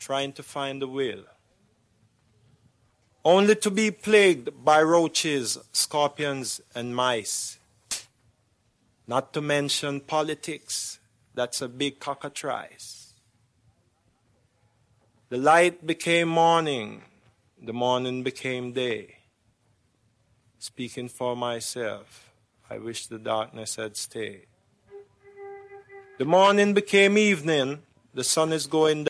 trying to find the will, only to be plagued by roaches, scorpions, and mice. Not to mention politics. That's a big cockatrice. The light became morning. The morning became day. Speaking for myself, I wish the darkness had stayed. The morning became evening. The sun is going down.